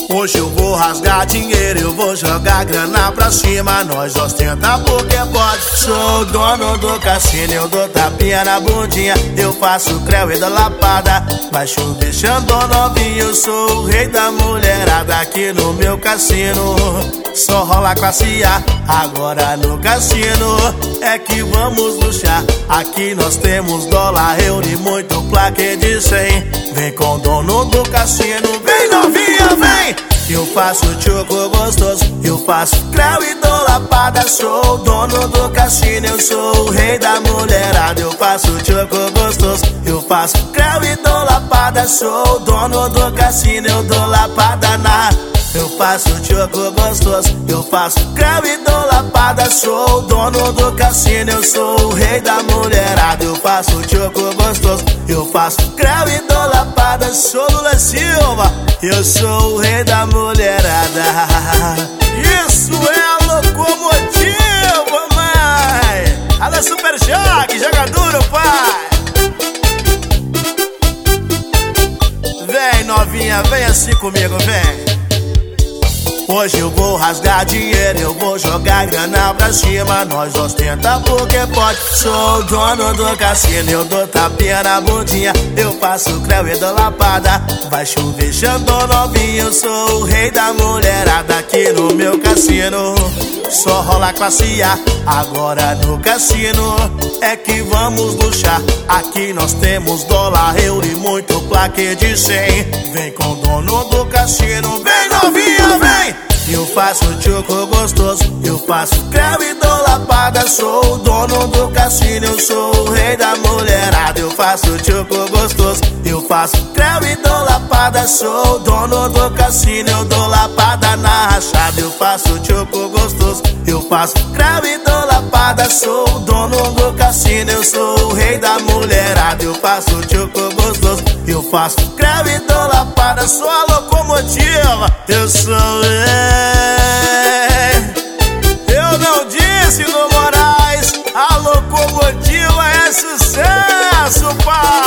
Hoje eu vou rasgar dinheiro, eu vou jogar grana pra cima. Nós ostenta porque pode. Sou o dono do cassino, eu dou tapinha na bundinha. Eu faço creu e dou lapada. Baixo deixando novinho, eu sou o rei da mulherada aqui no meu cassino. Só rola classe A, agora no cassino é que vamos luxar. Aqui nós temos dólar, euro e muito plaque de 100. Vem com o dono do cassino, vem novinha, vem! Eu faço choco gostoso, eu faço creu e dou lapada. Sou o dono do cassino, eu sou o rei da mulherada. Eu faço choco gostoso, eu faço creu e dou lapada. Sou o dono do cassino, eu dou lapada na... Eu faço choco gostoso, eu faço creu e dou lapada. Sou o dono do cassino, eu sou o rei da mulherada. Eu faço choco gostoso, eu faço creu e dou lapada. Sou Lula Silva, eu sou o rei da mulherada. Isso é a locomotiva, mãe. Alô, Super Choque, joga duro, pai. Vem, novinha, vem assim comigo, vem. Hoje eu vou rasgar dinheiro, eu vou jogar grana pra cima. Nós ostenta porque pode. Sou o dono do cassino, eu dou tapinha na bundinha. Eu faço creu e dou lapada. Vai chuvejando novinho, eu sou o rei da mulherada aqui no meu cassino. Só rola classe A, agora no cassino é que vamos luxar. Aqui nós temos dólar, euro e muito plaque de 100. Vem com o dono do cassino, vem novinha, vem! Eu faço choco gostoso, eu faço creu e dou lapada. Sou o dono do cassino, eu sou o rei da mulherada. Eu faço choco gostoso, eu faço creu e dou lapada. Sou o dono do cassino, eu dou lapada na rachada. Eu faço choco gostoso, eu faço creu e dou lapada. Sou o dono do cassino, eu sou o rei da mulherada. Eu faço choco gostoso, eu faço creu e dou lapada. Sou a locomotiva, eu sou eu não disse no Moraes, a locomotiva é sucesso, pai!